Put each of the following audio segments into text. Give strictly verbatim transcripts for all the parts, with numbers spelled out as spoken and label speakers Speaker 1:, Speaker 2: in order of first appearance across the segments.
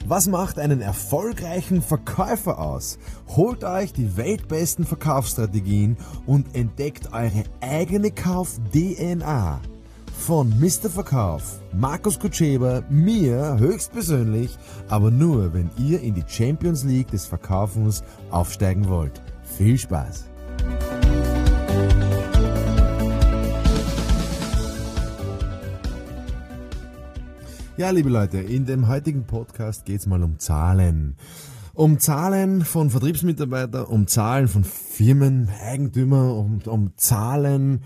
Speaker 1: Was macht einen erfolgreichen Verkäufer aus? Holt euch die weltbesten Verkaufsstrategien und entdeckt eure eigene Kauf-D N A. Von Mister Verkauf, Markus Kutscheber, mir höchstpersönlich, aber nur, wenn ihr in die Champions League des Verkaufens aufsteigen wollt. Viel Spaß! Ja, liebe Leute, in dem heutigen Podcast geht es mal um Zahlen. Um Zahlen von Vertriebsmitarbeitern, um Zahlen von Firmen, Eigentümer, um, um Zahlen,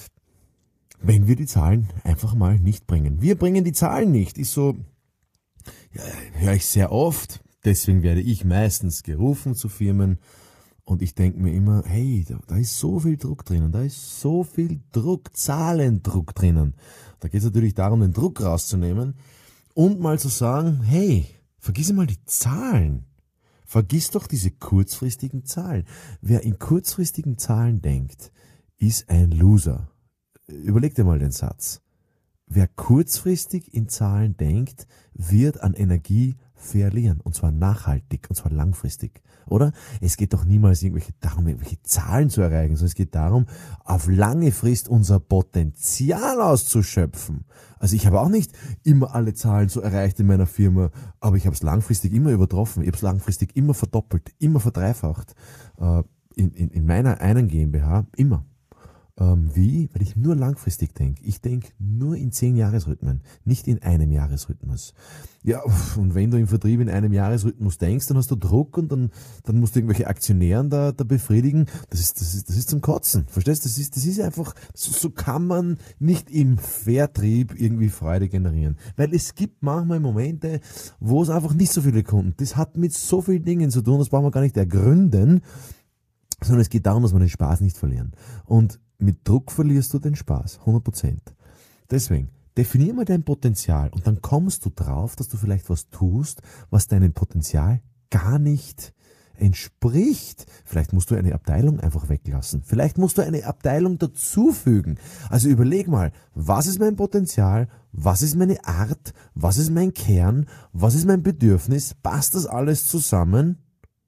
Speaker 1: wenn wir die Zahlen einfach mal nicht bringen. Wir bringen die Zahlen nicht, ist so, ja, höre ich sehr oft, deswegen werde ich meistens gerufen zu Firmen und ich denke mir immer, hey, da, da ist so viel Druck drinnen, da ist so viel Druck, Zahlendruck drinnen. Da geht es natürlich darum, den Druck rauszunehmen. Und mal zu sagen, hey, vergiss mal die Zahlen. Vergiss doch diese kurzfristigen Zahlen. Wer in kurzfristigen Zahlen denkt, ist ein Loser. Überleg dir mal den Satz. Wer kurzfristig in Zahlen denkt, wird an Energie verlieren. Und zwar nachhaltig, und zwar langfristig. Oder? Es geht doch niemals irgendwelche, darum, irgendwelche Zahlen zu erreichen, sondern es geht darum, auf lange Frist unser Potenzial auszuschöpfen. Also ich habe auch nicht immer alle Zahlen so erreicht in meiner Firma, aber ich habe es langfristig immer übertroffen. Ich habe es langfristig immer verdoppelt, immer verdreifacht. Äh, in, in, in meiner einen GmbH immer. Ähm, wie? Weil ich nur langfristig denke. Ich denke nur in zehn Jahresrhythmen, nicht in einem Jahresrhythmus. Ja, und wenn du im Vertrieb in einem Jahresrhythmus denkst, dann hast du Druck und dann, dann musst du irgendwelche Aktionären da, da befriedigen. Das ist, das ist, das ist zum Kotzen. Verstehst du? Das ist, das ist einfach, so, so kann man nicht im Vertrieb irgendwie Freude generieren. Weil es gibt manchmal Momente, wo es einfach nicht so viele Kunden. Das hat mit so vielen Dingen zu tun, das brauchen wir gar nicht ergründen, sondern es geht darum, dass wir den Spaß nicht verlieren. Und mit Druck verlierst du den Spaß, hundert Prozent. Deswegen, definier mal dein Potenzial und dann kommst du drauf, dass du vielleicht was tust, was deinem Potenzial gar nicht entspricht. Vielleicht musst du eine Abteilung einfach weglassen. Vielleicht musst du eine Abteilung dazufügen. Also überleg mal, was ist mein Potenzial, was ist meine Art, was ist mein Kern, was ist mein Bedürfnis, passt das alles zusammen?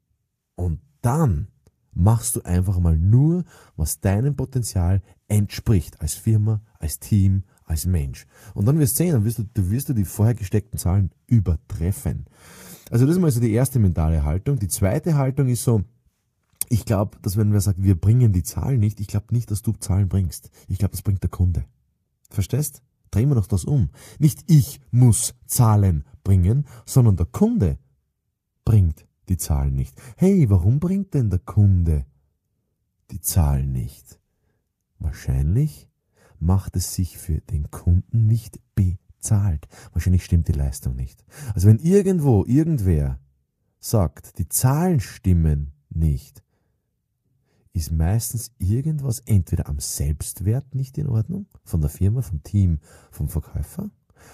Speaker 1: Und dann machst du einfach mal nur, was deinem Potenzial entspricht, als Firma, als Team, als Mensch. Und dann wirst du sehen, dann wirst du, du wirst du die vorher gesteckten Zahlen übertreffen. Also das ist mal so die erste mentale Haltung. Die zweite Haltung ist so, ich glaube, dass wenn wir sagen, wir bringen die Zahlen nicht, ich glaube nicht, dass du Zahlen bringst. Ich glaube, das bringt der Kunde. Verstehst? Drehen wir doch das um. Nicht ich muss Zahlen bringen, sondern der Kunde bringt die Zahlen nicht. Hey, warum bringt denn der Kunde die Zahlen nicht? Wahrscheinlich macht es sich für den Kunden nicht bezahlt. Wahrscheinlich stimmt die Leistung nicht. Also wenn irgendwo irgendwer sagt, die Zahlen stimmen nicht, ist meistens irgendwas entweder am Selbstwert nicht in Ordnung, von der Firma, vom Team, vom Verkäufer,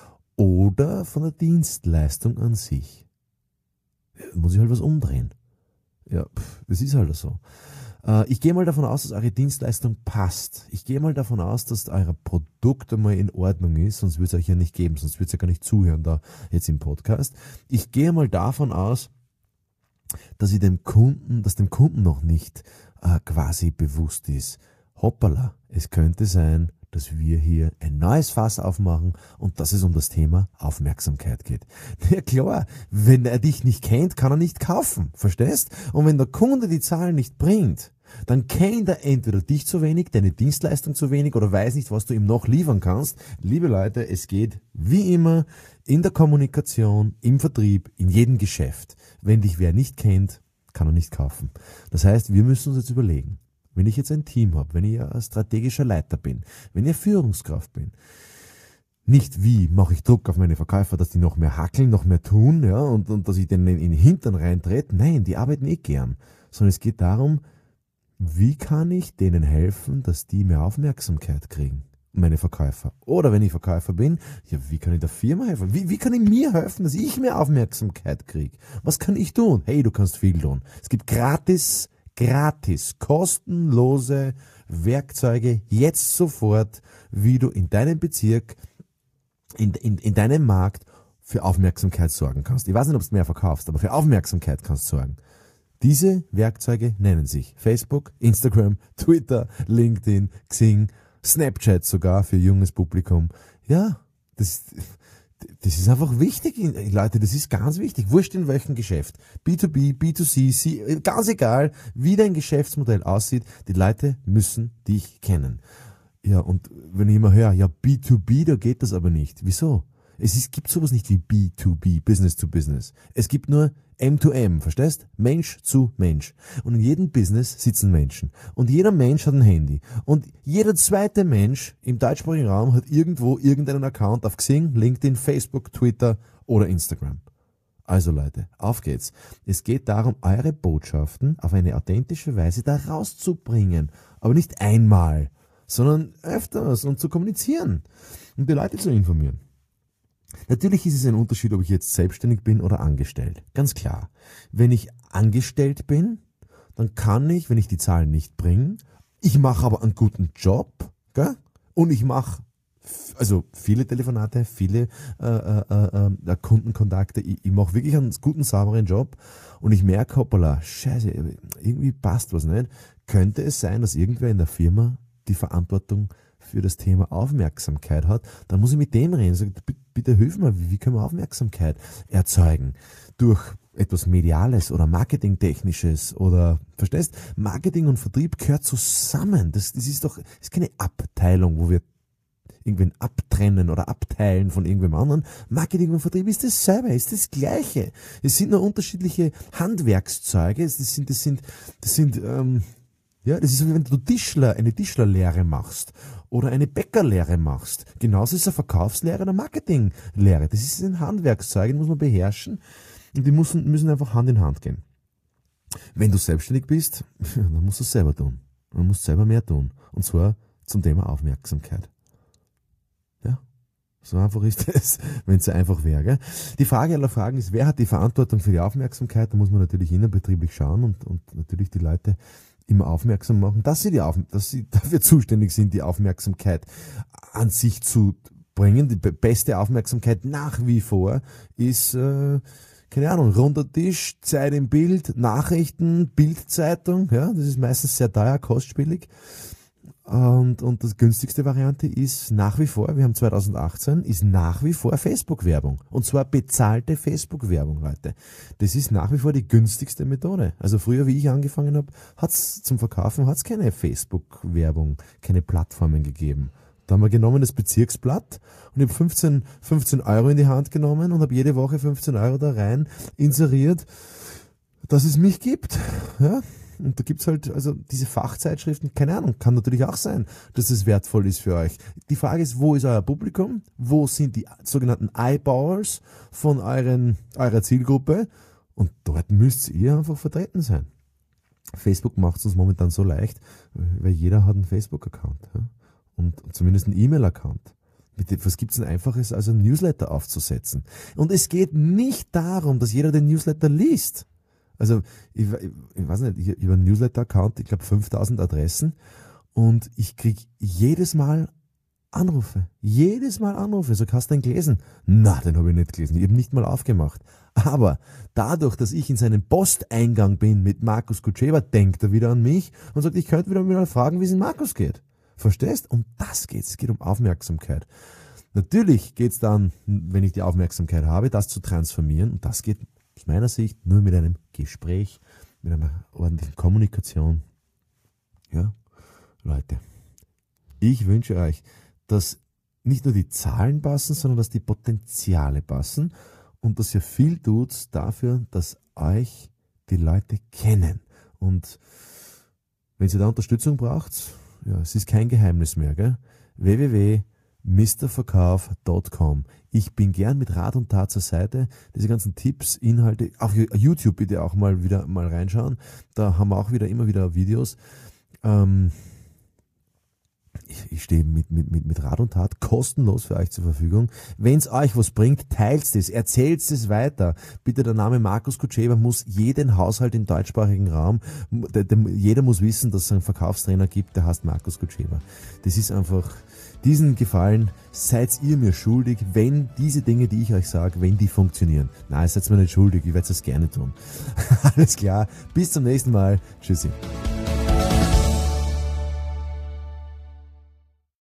Speaker 1: oder von der Dienstleistung an sich. Muss ich halt was umdrehen. Ja, pff, das ist halt so. Äh, ich gehe mal davon aus, dass eure Dienstleistung passt. Ich gehe mal davon aus, dass euer Produkt einmal in Ordnung ist, sonst würde es euch ja nicht geben, sonst würde es ja gar nicht zuhören da jetzt im Podcast. Ich gehe mal davon aus, dass ich dem Kunden, dass dem Kunden noch nicht äh, quasi bewusst ist. Hoppala, es könnte sein, dass wir hier ein neues Fass aufmachen und dass es um das Thema Aufmerksamkeit geht. Ja klar, wenn er dich nicht kennt, kann er nicht kaufen, verstehst? Und wenn der Kunde die Zahlen nicht bringt, dann kennt er entweder dich zu wenig, deine Dienstleistung zu wenig oder weiß nicht, was du ihm noch liefern kannst. Liebe Leute, es geht wie immer in der Kommunikation, im Vertrieb, in jedem Geschäft. Wenn dich wer nicht kennt, kann er nicht kaufen. Das heißt, wir müssen uns jetzt überlegen, wenn ich jetzt ein Team habe, wenn ich ein strategischer Leiter bin, wenn ich Führungskraft bin, nicht wie mache ich Druck auf meine Verkäufer, dass die noch mehr hackeln, noch mehr tun, ja, und, und dass ich denen in den Hintern reintrete. Nein, die arbeiten eh gern. Sondern es geht darum, wie kann ich denen helfen, dass die mehr Aufmerksamkeit kriegen, meine Verkäufer. Oder wenn ich Verkäufer bin, ja, wie kann ich der Firma helfen? Wie, wie kann ich mir helfen, dass ich mehr Aufmerksamkeit kriege? Was kann ich tun? Hey, du kannst viel tun. Es gibt gratis gratis, kostenlose Werkzeuge jetzt sofort, wie du in deinem Bezirk, in, in, in deinem Markt für Aufmerksamkeit sorgen kannst. Ich weiß nicht, ob du mehr verkaufst, aber für Aufmerksamkeit kannst du sorgen. Diese Werkzeuge nennen sich Facebook, Instagram, Twitter, LinkedIn, Xing, Snapchat sogar für junges Publikum. Ja, das, das ist einfach wichtig, Leute, das ist ganz wichtig. Wurscht in welchem Geschäft. B zwei B, B zwei C, C, ganz egal, wie dein Geschäftsmodell aussieht, die Leute müssen dich kennen. Ja, und wenn ich immer höre, ja, B zwei B, da geht das aber nicht. Wieso? Es ist, gibt sowas nicht wie B zwei B, Business to Business. Es gibt nur M to M, verstehst? Mensch zu Mensch. Und in jedem Business sitzen Menschen. Und jeder Mensch hat ein Handy. Und jeder zweite Mensch im deutschsprachigen Raum hat irgendwo irgendeinen Account auf Xing, LinkedIn, Facebook, Twitter oder Instagram. Also Leute, auf geht's. Es geht darum, eure Botschaften auf eine authentische Weise da rauszubringen. Aber nicht einmal, sondern öfters und zu kommunizieren und die Leute zu informieren. Natürlich ist es ein Unterschied, ob ich jetzt selbstständig bin oder angestellt. Ganz klar. Wenn ich angestellt bin, dann kann ich, wenn ich die Zahlen nicht bringe, ich mache aber einen guten Job, gell? Und ich mache also viele Telefonate, viele äh, äh, äh, Kundenkontakte. Ich, ich mache wirklich einen guten, sauberen Job und ich merke, hoppala, scheiße, irgendwie passt was nicht. Könnte es sein, dass irgendwer in der Firma die Verantwortung für das Thema Aufmerksamkeit hat, dann muss ich mit dem reden. Sag, bitte hilf mir, wie können wir Aufmerksamkeit erzeugen? Durch etwas Mediales oder Marketingtechnisches oder, verstehst? Marketing und Vertrieb gehört zusammen. Das, das ist doch, das ist keine Abteilung, wo wir irgendwen abtrennen oder abteilen von irgendwem anderen. Marketing und Vertrieb ist dasselbe, ist das Gleiche. Es sind nur unterschiedliche Handwerkszeuge. Das sind, das sind, das sind, ähm, ja, das ist so, wie wenn du Tischler, eine Tischlerlehre machst oder eine Bäckerlehre machst. Genauso ist es eine Verkaufslehre oder eine Marketinglehre. Das ist ein Handwerkszeug, den muss man beherrschen und die müssen, müssen einfach Hand in Hand gehen. Wenn du selbstständig bist, dann musst du es selber tun. Man muss selber mehr tun. Und zwar zum Thema Aufmerksamkeit. Ja, so einfach ist es, wenn es so einfach wäre. Gell? Die Frage aller Fragen ist, wer hat die Verantwortung für die Aufmerksamkeit? Da muss man natürlich innerbetrieblich schauen und, und natürlich die Leute immer aufmerksam machen, dass sie, die Auf, dass sie dafür zuständig sind, die Aufmerksamkeit an sich zu bringen. Die beste Aufmerksamkeit nach wie vor ist, äh, keine Ahnung, runder Tisch, Zeit im Bild, Nachrichten, Bildzeitung, ja, das ist meistens sehr teuer, kostspielig. Und, und das günstigste Variante ist nach wie vor, wir haben zwanzig achtzehn, ist nach wie vor Facebook-Werbung. Und zwar bezahlte Facebook-Werbung, Leute. Das ist nach wie vor die günstigste Methode. Also früher, wie ich angefangen habe, hat's zum Verkaufen hat's keine Facebook-Werbung, keine Plattformen gegeben. Da haben wir genommen das Bezirksblatt und ich habe fünfzehn, fünfzehn Euro in die Hand genommen und habe jede Woche fünfzehn Euro da rein inseriert, dass es mich gibt. Ja. Und da gibt's halt, also diese Fachzeitschriften, keine Ahnung, kann natürlich auch sein, dass es wertvoll ist für euch. Die Frage ist, wo ist euer Publikum? Wo sind die sogenannten Eyeballers von euren, eurer Zielgruppe? Und dort müsst ihr einfach vertreten sein. Facebook macht es uns momentan so leicht, weil jeder hat einen Facebook-Account. Ja? Und zumindest einen E-Mail-Account. Was gibt's denn Einfaches, als einen Newsletter aufzusetzen? Und es geht nicht darum, dass jeder den Newsletter liest. Also, ich, ich, ich weiß nicht, ich, ich habe einen Newsletter-Account, ich glaube fünftausend Adressen und ich krieg jedes Mal Anrufe. Jedes Mal Anrufe. So, hast du den gelesen? Na, den habe ich nicht gelesen. Ich habe nicht mal aufgemacht. Aber dadurch, dass ich in seinem Posteingang bin mit Markus Kutschewa, denkt er wieder an mich und sagt, ich könnte wieder mal fragen, wie es in Markus geht. Verstehst? Um das geht's. Es geht um Aufmerksamkeit. Natürlich geht's dann, wenn ich die Aufmerksamkeit habe, das zu transformieren und das geht aus meiner Sicht nur mit einem Gespräch, mit einer ordentlichen Kommunikation. Ja, Leute, ich wünsche euch, dass nicht nur die Zahlen passen, sondern dass die Potenziale passen und dass ihr viel tut dafür, dass euch die Leute kennen. Und wenn ihr da Unterstützung braucht, ja, es ist kein Geheimnis mehr, gell? w w w punkt mister verkauf punkt com. Ich bin gern mit Rat und Tat zur Seite. Diese ganzen Tipps, Inhalte, auf YouTube bitte auch mal wieder mal reinschauen. Da haben wir auch wieder immer wieder Videos. Ähm, ich stehe mit, mit, mit, mit Rat und Tat kostenlos für euch zur Verfügung. Wenn es euch was bringt, teilt es, erzählt es weiter. Bitte, der Name Markus Kutscheba muss jeden Haushalt im deutschsprachigen Raum, der, der, jeder muss wissen, dass es einen Verkaufstrainer gibt, der heißt Markus Kutscheba. Das ist einfach, diesen Gefallen seid ihr mir schuldig, wenn diese Dinge, die ich euch sage, wenn die funktionieren. Nein, seid mir nicht schuldig, ich werde es gerne tun. Alles klar, bis zum nächsten Mal. Tschüssi.